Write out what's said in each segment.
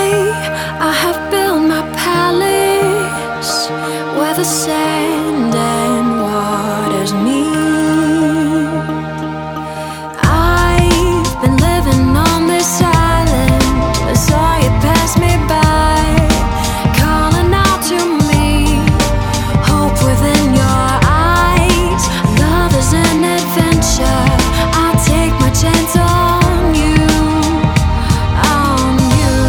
I have built my palace where the sand and waters meet. I've been living on this island. I saw you pass me by, calling out to me, hope within your eyes. Love is an adventure. I'll take my chance on you, on you.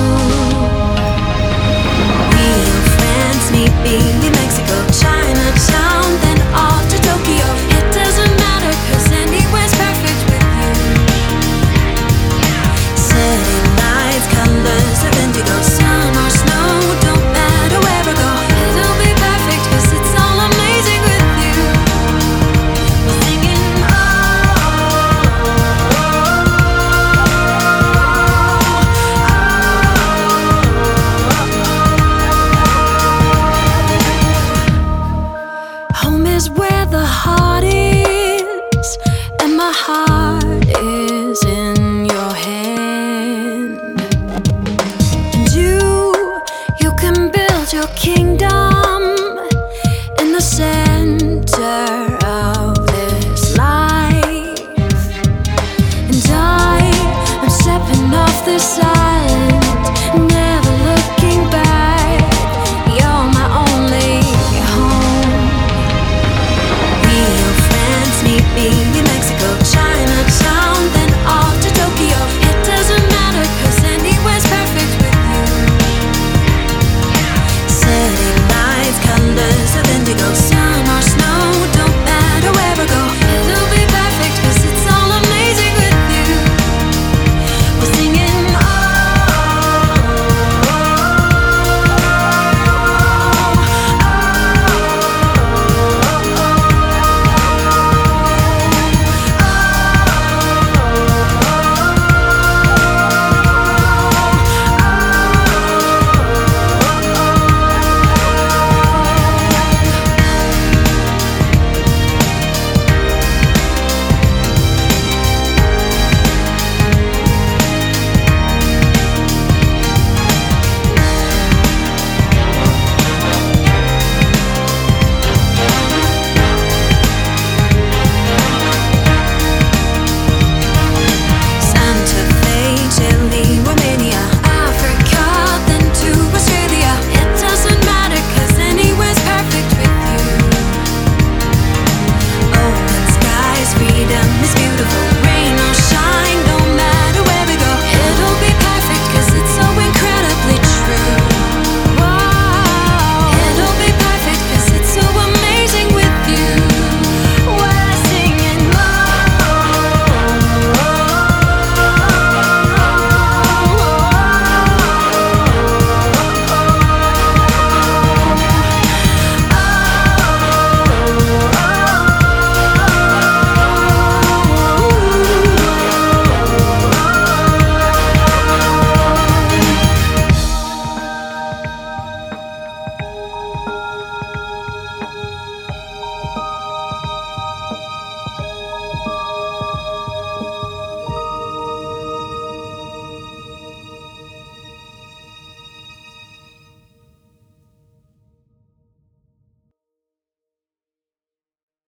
Rio, France, maybe Mexico, Chinatown, then off to Tokyo. It doesn't matter, 'cause anywhere's perfect with you. City lights, colors of indigo, sun or snow, don't matter where I go. It'll be perfect, 'cause it's all amazing with you. We're singing, home is where the heart is, and my heart is in your hand. And you can build your kingdom